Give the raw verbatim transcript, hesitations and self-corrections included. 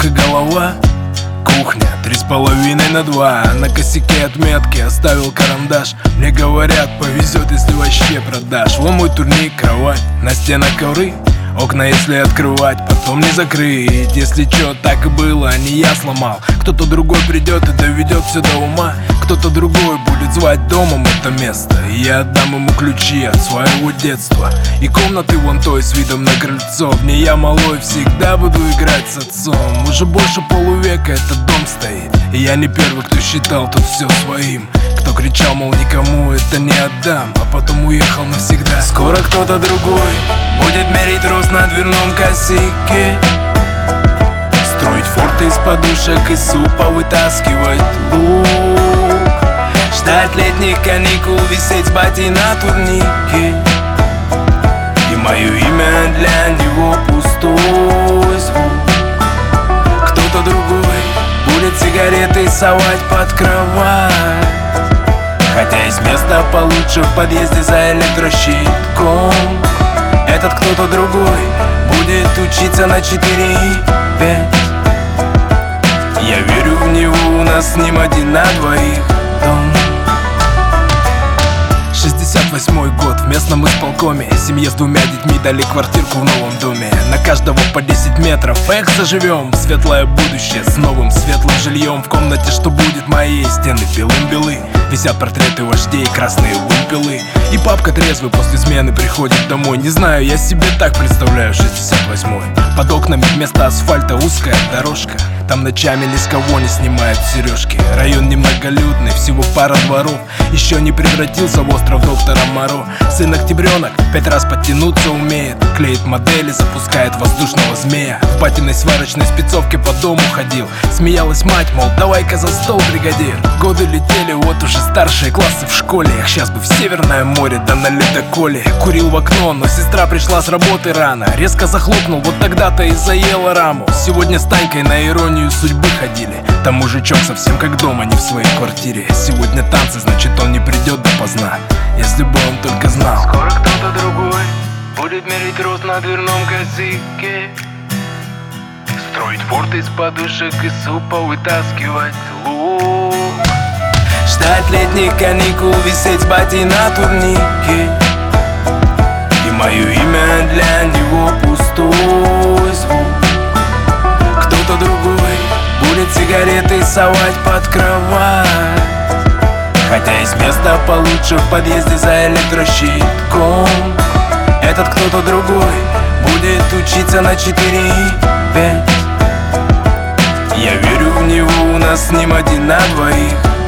только голова. Кухня, три с половиной на два. На косяке отметки оставил карандаш. Мне говорят, повезет, если вообще продашь. Вон мой турник, кровать, на стенах ковры. Окна если открывать, потом не закрыть. Если чё, так и было, не я сломал. Кто-то другой придет и доведет все до ума. Кто-то другой будет звать домом это место. И я отдам ему ключи от своего детства. И комнаты вон той с видом на крыльцо. В ней я малой всегда буду играть с отцом. Уже больше полувека этот дом стоит. И я не первый, кто считал тут все своим. Кто кричал, мол, никому это не отдам, а потом уехал навсегда. Скоро кто-то другой будет мерить рост на дверном косяке, строить форты из подушек, из супа вытаскивать лук, ждать летних каникул, висеть с батей на турнике. И мое имя для него пустой звук. Кто-то другой будет сигареты совать под кровать, хотя есть место получше в подъезде за электрощитком. Этот кто-то другой будет учиться на четыре и пять. Я верю в него, у нас с ним один на двоих дом. шестьдесят восьмой год, в местном исполкоме. Семье с двумя детьми дали квартирку в новом доме. На каждого по десять метров, эх, заживем. Светлое будущее с новым светлым жильем. В комнате, что будет моей, стены белым-белы. Висят портреты вождей, красные вымпелы. И папка трезвый после смены приходит домой. Не знаю, я себе так представляю шестьдесят восьмой. Под окнами вместо асфальта узкая дорожка. Там ночами ни с кого не снимают сережки. Район немноголюдный, всего пара дворов. Еще не превратился в остров доктора Моро. Сын октябренок пять раз подтянуться умеет. Клеит модели, запускает воздушного змея. В батиной сварочной спецовке по дому ходил. Смеялась мать, мол, давай-ка за стол, бригадир. Годы летели, вот уже старшие классы в школе. Эх, сейчас бы в Северное море, да на ледоколе. Курил в окно, но сестра пришла с работы рано. Резко захлопнул, вот тогда-то и заела раму. Сегодня с Танькой на иронию судьбы ходили. Там мужичок совсем как дома, не в своей квартире. Сегодня танцы, значит он не придет допоздна. Если бы он только знал. Скоро кто-то другой будет мерить рост на дверном косяке, строить форты из подушек, из супа вытаскивать лук, ждать летних каникул, висеть с батей на турнике. И мое имя для него пустой звук. Кто-то другой будет сигареты совать под кровать, хотя есть место получше в подъезде за электрощитком. Этот кто-то другой будет учиться на четыре и пять. Я верю в него, у нас с ним один на двоих